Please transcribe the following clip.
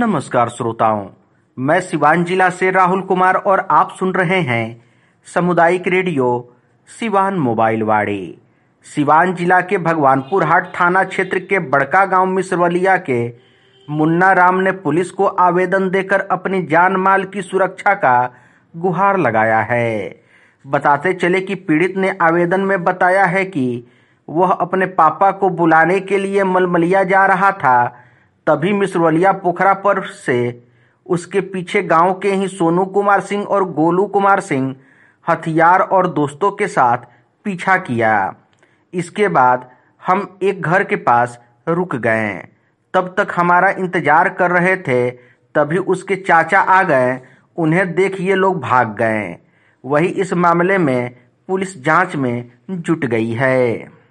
नमस्कार श्रोताओं, मैं सिवान जिला से राहुल कुमार और आप सुन रहे हैं सामुदायिक रेडियो सिवान मोबाइल वाड़ी। सिवान जिला के भगवानपुर हाट थाना क्षेत्र के बड़का गांव मिश्रवलिया के मुन्ना राम ने पुलिस को आवेदन देकर अपनी जान माल की सुरक्षा का गुहार लगाया है। बताते चले कि पीड़ित ने आवेदन में बताया है कि वह अपने पापा को बुलाने के लिए मलमलिया जा रहा था, तभी मिश्रवलिया पोखरा पर से उसके पीछे गांव के ही सोनू कुमार सिंह और गोलू कुमार सिंह हथियार और दोस्तों के साथ पीछा किया। इसके बाद हम एक घर के पास रुक गए। तब तक हमारा इंतजार कर रहे थे, तभी उसके चाचा आ गए। उन्हें देख ये लोग भाग गए। वही इस मामले में पुलिस जांच में जुट गई है।